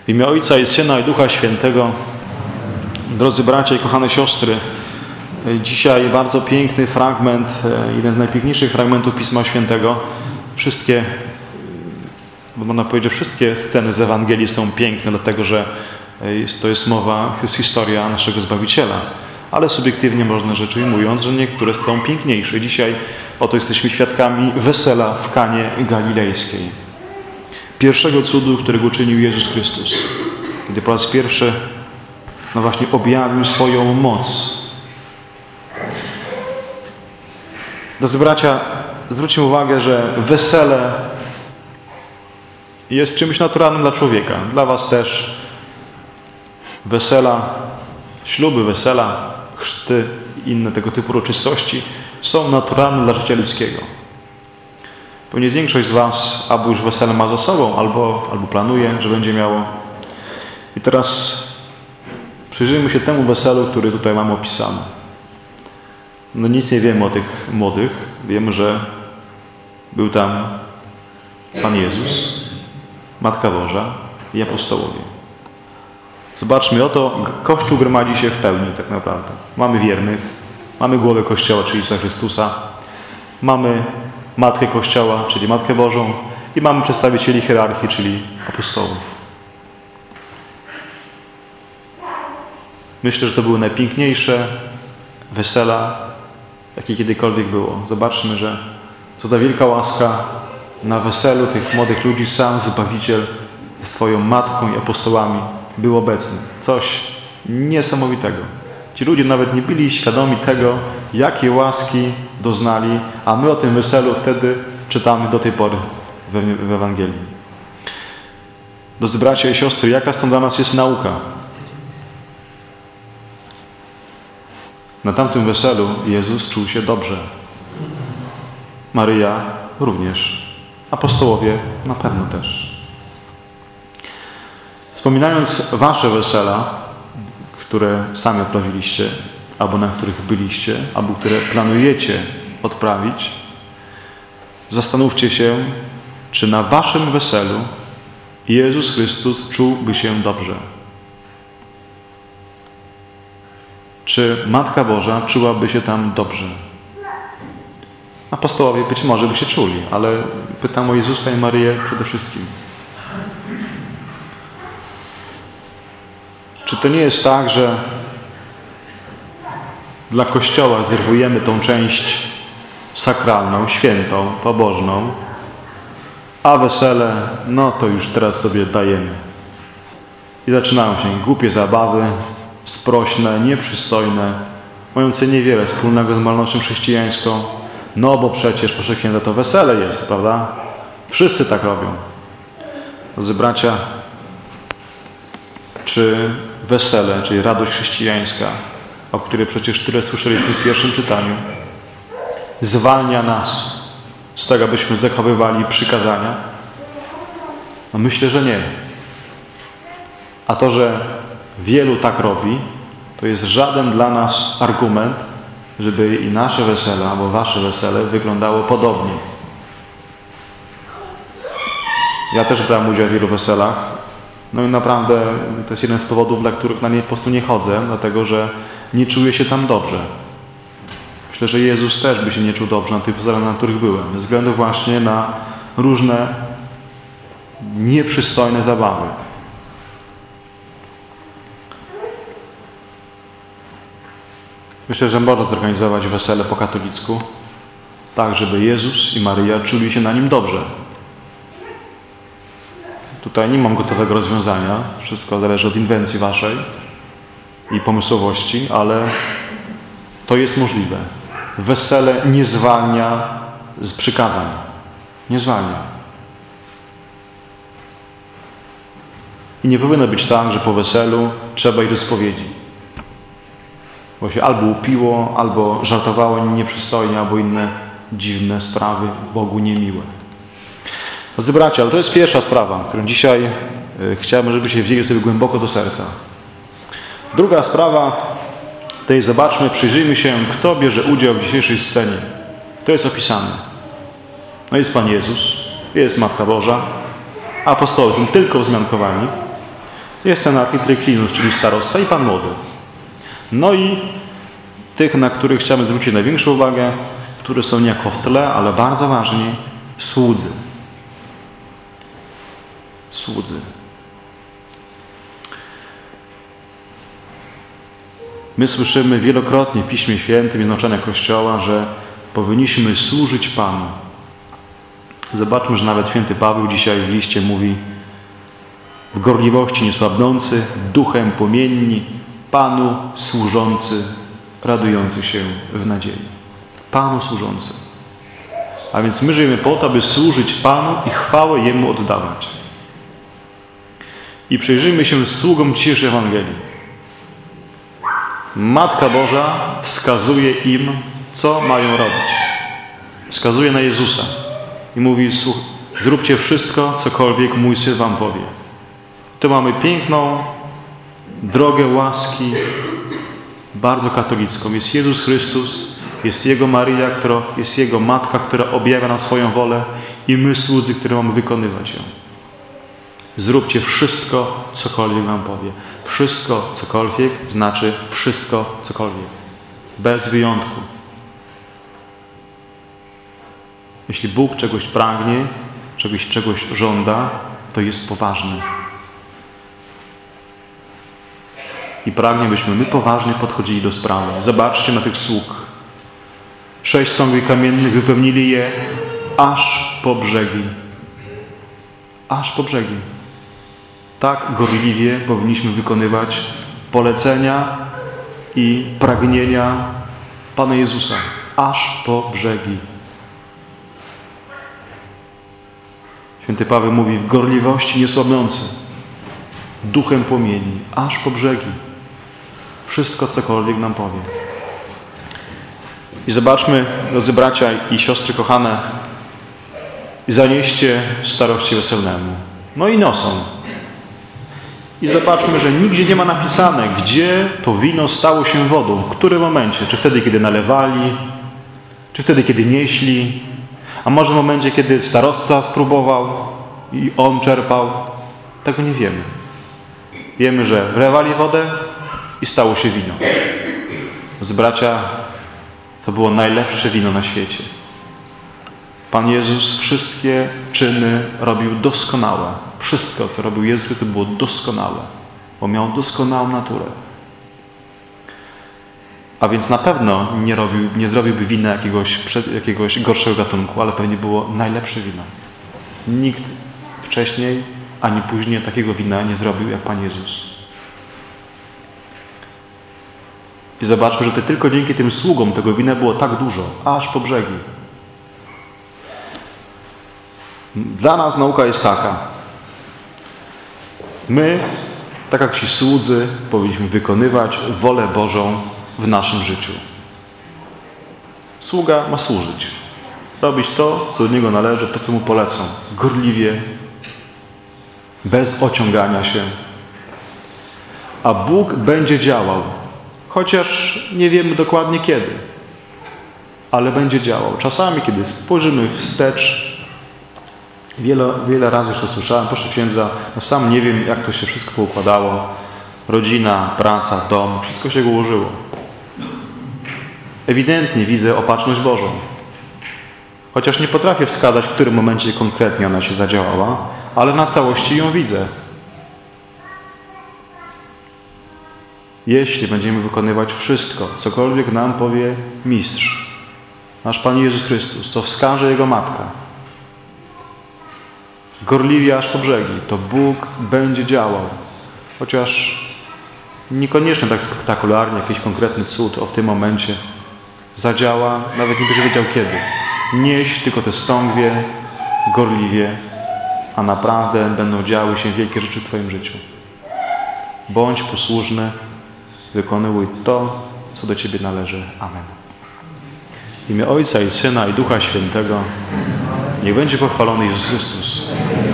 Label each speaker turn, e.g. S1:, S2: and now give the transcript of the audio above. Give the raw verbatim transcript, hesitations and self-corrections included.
S1: W imię Ojca i Syna i Ducha Świętego. Drodzy bracia i kochane siostry, dzisiaj bardzo piękny fragment, jeden z najpiękniejszych fragmentów Pisma Świętego. Wszystkie, można powiedzieć, że wszystkie sceny z Ewangelii są piękne, dlatego że jest, to jest mowa, jest historia naszego Zbawiciela. Ale subiektywnie można rzecz ujmując, że niektóre są piękniejsze. Dzisiaj oto jesteśmy świadkami wesela w Kanie Galilejskiej. Pierwszego cudu, którego uczynił Jezus Chrystus. Kiedy po raz pierwszy, no właśnie, objawił swoją moc. Drodzy bracia, zwróćmy uwagę, że wesele jest czymś naturalnym dla człowieka. Dla was też wesela, śluby, wesela, chrzty i inne tego typu uroczystości są naturalne dla życia ludzkiego. Pewnie większość z was albo już wesele ma za sobą, albo, albo planuje, że będzie miało. I teraz przyjrzyjmy się temu weselu, który tutaj mamy opisany. No nic nie wiemy o tych młodych. Wiemy, że był tam Pan Jezus, Matka Boża i apostołowie. Zobaczmy, oto Kościół gromadzi się w pełni tak naprawdę. Mamy wiernych, mamy głowę Kościoła, czyli Jezusa Chrystusa, mamy Matkę Kościoła, czyli Matkę Bożą i mamy przedstawicieli hierarchii, czyli apostołów. Myślę, że to były najpiękniejsze wesela, jakie kiedykolwiek było. Zobaczmy, że co za wielka łaska na weselu tych młodych ludzi sam Zbawiciel ze swoją Matką i apostołami był obecny. Coś niesamowitego. Ci ludzie nawet nie byli świadomi tego, jakie łaski doznali, a my o tym weselu wtedy czytamy do tej pory w, w Ewangelii. Drodzy bracia i siostry, jaka stąd dla nas jest nauka? Na tamtym weselu Jezus czuł się dobrze. Maryja również. Apostołowie na pewno też. Wspominając wasze wesela, które sami odprawiliście, albo na których byliście, albo które planujecie odprawić, zastanówcie się, czy na waszym weselu Jezus Chrystus czułby się dobrze. Czy Matka Boża czułaby się tam dobrze? Apostołowie być może by się czuli, ale pytam o Jezusa i Maryję przede wszystkim. Czy to nie jest tak, że dla Kościoła zerwujemy tą część sakralną, świętą, pobożną, a wesele, no to już teraz sobie dajemy. I zaczynają się głupie zabawy, sprośne, nieprzystojne, mające niewiele wspólnego z moralnością chrześcijańską, no bo przecież, proszę księdza, to wesele jest, prawda? Wszyscy tak robią. Drodzy bracia, czy wesele, czyli radość chrześcijańska, o której przecież tyle słyszeliśmy w pierwszym czytaniu, zwalnia nas z tego, abyśmy zachowywali przykazania? No myślę, że nie. A to, że wielu tak robi, to jest żaden dla nas argument, żeby i nasze wesele, albo wasze wesele wyglądało podobnie. Ja też brałem udział w wielu weselach. No i naprawdę to jest jeden z powodów, dla których na nie po prostu nie chodzę, dlatego że nie czuję się tam dobrze. Myślę, że Jezus też by się nie czuł dobrze na tych weselach, na których byłem, ze względu właśnie na różne nieprzystojne zabawy. Myślę, że można zorganizować wesele po katolicku, tak żeby Jezus i Maryja czuli się na nim dobrze. Tutaj nie mam gotowego rozwiązania. Wszystko zależy od inwencji waszej i pomysłowości, ale to jest możliwe. Wesele nie zwalnia z przykazań. Nie zwalnia. I nie powinno być tak, że po weselu trzeba iść do spowiedzi. Bo się albo upiło, albo żartowało nieprzystojnie, albo inne dziwne sprawy, Bogu niemiłe. Drodzy bracia, ale to jest pierwsza sprawa, którą dzisiaj y, chciałbym, żebyście wzięli sobie głęboko do serca. Druga sprawa, tej zobaczmy, przyjrzyjmy się, kto bierze udział w dzisiejszej scenie. To jest opisane. No jest Pan Jezus, jest Matka Boża, apostołowie są tylko wzmiankowani. Jest ten architryclinus, czyli starosta i pan młody. No i tych, na których chciamy zwrócić największą uwagę, którzy są niejako w tle, ale bardzo ważni, słudzy. Słudzy. My słyszymy wielokrotnie w Piśmie Świętym i nauczania Kościoła, że powinniśmy służyć Panu. Zobaczmy, że nawet święty Paweł dzisiaj w liście mówi: w gorliwości niesłabnący, duchem płomienni, Panu służący, radujący się w nadziei. Panu służący. A więc my żyjemy po to, aby służyć Panu i chwałę Jemu oddawać. I przyjrzyjmy się sługom dzisiejszej Ewangelii. Matka Boża wskazuje im, co mają robić. Wskazuje na Jezusa i mówi: zróbcie wszystko, cokolwiek mój Syn wam powie. Tu mamy piękną drogę łaski, bardzo katolicką. Jest Jezus Chrystus, jest Jego Maryja, która, jest Jego Matka, która objawia nam swoją wolę i my, słudzy, które mamy wykonywać ją. Zróbcie wszystko, cokolwiek wam powie. Wszystko, cokolwiek, znaczy wszystko, cokolwiek. Bez wyjątku. Jeśli Bóg czegoś pragnie, czegoś, czegoś żąda, to jest poważny. I pragnie, byśmy my poważnie podchodzili do sprawy. Zobaczcie na tych sług. Sześć stągwi kamiennych, wypełnili je aż po brzegi. Aż po brzegi. Tak gorliwie powinniśmy wykonywać polecenia i pragnienia Pana Jezusa. Aż po brzegi. Święty Paweł mówi: w gorliwości niesłabnący, duchem płomieni, aż po brzegi. Wszystko, cokolwiek nam powie. I zobaczmy, drodzy bracia i siostry kochane, zanieście starości weselnemu. No i nosą. I zobaczmy, że nigdzie nie ma napisane, gdzie to wino stało się wodą, w którym momencie. Czy wtedy, kiedy nalewali, czy wtedy, kiedy nieśli, a może w momencie, kiedy starostca spróbował i on czerpał. Tego nie wiemy. Wiemy, że wlewali wodę i stało się wino. Z bracia, to było najlepsze wino na świecie. Pan Jezus wszystkie czyny robił doskonałe. Wszystko, co robił Jezus, to było doskonałe, bo miał doskonałą naturę. A więc na pewno nie, robił, nie zrobiłby wina jakiegoś, jakiegoś gorszego gatunku, ale pewnie było najlepsze wino. Nikt wcześniej ani później takiego wina nie zrobił jak Pan Jezus. I zobaczmy, że to tylko dzięki tym sługom tego wina było tak dużo, aż po brzegi. Dla nas nauka jest taka. My, tak jak ci słudzy, powinniśmy wykonywać wolę Bożą w naszym życiu. Sługa ma służyć. Robić to, co od niego należy, to, co mu polecą. Gorliwie, bez ociągania się. A Bóg będzie działał. Chociaż nie wiemy dokładnie kiedy. Ale będzie działał. Czasami, kiedy spojrzymy wstecz, wiele, wiele razy już to słyszałem, proszę księdza, no sam nie wiem, jak to się wszystko poukładało. Rodzina, praca, dom, wszystko się ułożyło. Ewidentnie widzę opatrzność Bożą. Chociaż nie potrafię wskazać, w którym momencie konkretnie ona się zadziałała, ale na całości ją widzę. Jeśli będziemy wykonywać wszystko, cokolwiek nam powie Mistrz, nasz Pan Jezus Chrystus, co wskaże Jego Matka, gorliwie aż po brzegi, to Bóg będzie działał. Chociaż niekoniecznie tak spektakularnie, jakiś konkretny cud o w tym momencie zadziała, nawet nie będzie wiedział kiedy. Nieś tylko te stągwie gorliwie, a naprawdę będą działy się wielkie rzeczy w Twoim życiu. Bądź posłuszny, wykonuj to, co do Ciebie należy. Amen. W imię Ojca i Syna i Ducha Świętego niech będzie pochwalony Jezus Chrystus.